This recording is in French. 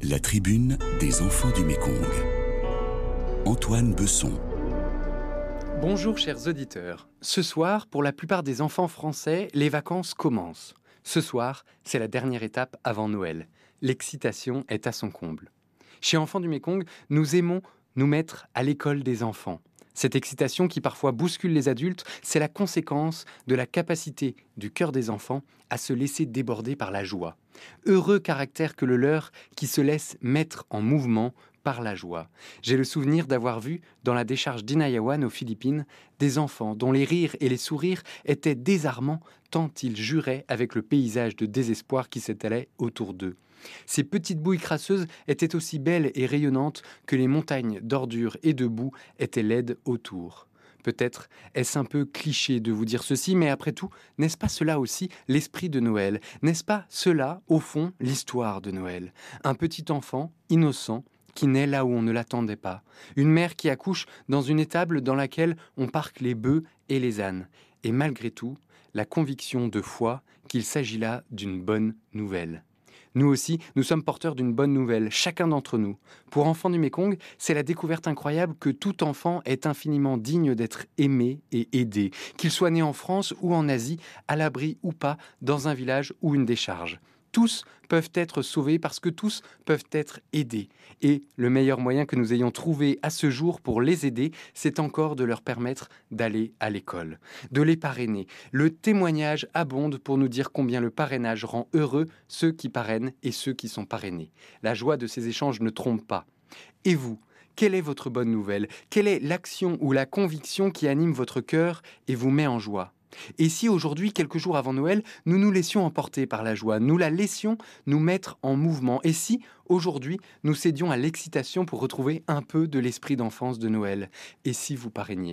La tribune des enfants du Mékong. Antoine Besson. Bonjour chers auditeurs. Ce soir, pour la plupart des enfants français, les vacances commencent. Ce soir, c'est la dernière étape avant Noël. L'excitation est à son comble. Chez Enfants du Mékong, nous aimons nous mettre à l'école des enfants. Cette excitation qui parfois bouscule les adultes, c'est la conséquence de la capacité du cœur des enfants à se laisser déborder par la joie. Heureux caractère que le leur qui se laisse mettre en mouvement par la joie. J'ai le souvenir d'avoir vu, dans la décharge d'Inayawan aux Philippines, des enfants dont les rires et les sourires étaient désarmants tant ils juraient avec le paysage de désespoir qui s'étalait autour d'eux. Ces petites bouilles crasseuses étaient aussi belles et rayonnantes que les montagnes d'ordures et de boue étaient laides autour. Peut-être est-ce un peu cliché de vous dire ceci, mais après tout, n'est-ce pas cela aussi l'esprit de Noël ? N'est-ce pas cela, au fond, l'histoire de Noël ? Un petit enfant, innocent, qui naît là où on ne l'attendait pas. Une mère qui accouche dans une étable dans laquelle on parque les bœufs et les ânes. Et malgré tout, la conviction de foi qu'il s'agit là d'une bonne nouvelle. Nous aussi, nous sommes porteurs d'une bonne nouvelle, chacun d'entre nous. Pour Enfants du Mékong, c'est la découverte incroyable que tout enfant est infiniment digne d'être aimé et aidé, qu'il soit né en France ou en Asie, à l'abri ou pas, dans un village ou une décharge. Tous peuvent être sauvés parce que tous peuvent être aidés. Et le meilleur moyen que nous ayons trouvé à ce jour pour les aider, c'est encore de leur permettre d'aller à l'école, de les parrainer. Le témoignage abonde pour nous dire combien le parrainage rend heureux ceux qui parrainent et ceux qui sont parrainés. La joie de ces échanges ne trompe pas. Et vous ? Quelle est votre bonne nouvelle ? Quelle est l'action ou la conviction qui anime votre cœur et vous met en joie ? Et si aujourd'hui, quelques jours avant Noël, nous nous laissions emporter par la joie, nous la laissions nous mettre en mouvement ? Et si aujourd'hui, nous cédions à l'excitation pour retrouver un peu de l'esprit d'enfance de Noël ? Et si vous parrainiez ?